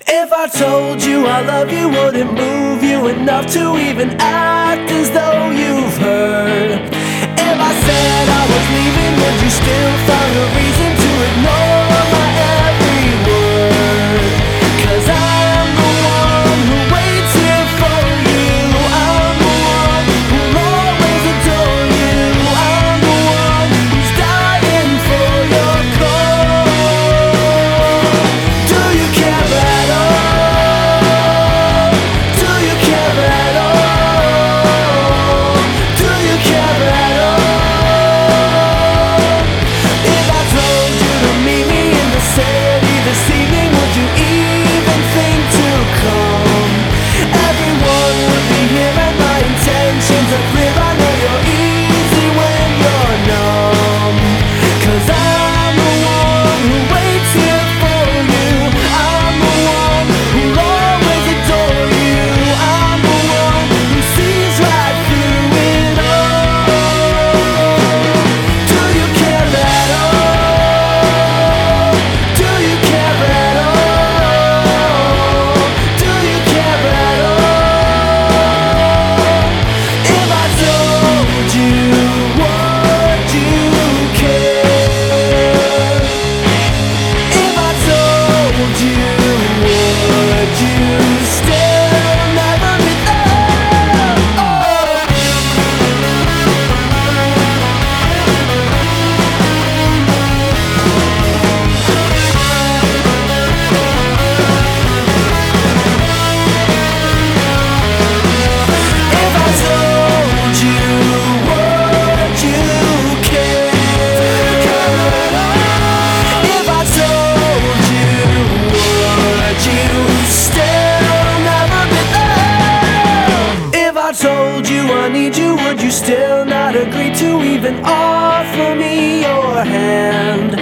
If I told you I love you, would it move you enough to even act as though you've heard? If I said I was leaving, would you still find a reason to ignore my every word? 'Cause I'm the one who waits here for you. I'm the one who'll always adore you. I'm the one who's dying for your call. Do you care at all? Do you care at all? Do you care at all? If I told you to meet me in the city this evening, would you even think to come? Everyone would be hearing my intentions are clear. I know you're easy when you're numb. 'Cause I'm the one who waits here for you. I'm the one who'll always adore you. I'm the one who sees right through it all. Do you care at all? Do you care at all? Do you care at all? If I told you, would you care? If I told you, would you still never be there? If I told you, would you care? If I told you, would you still never be there? If I told you I need you, would you still not agree to even offer me your hand?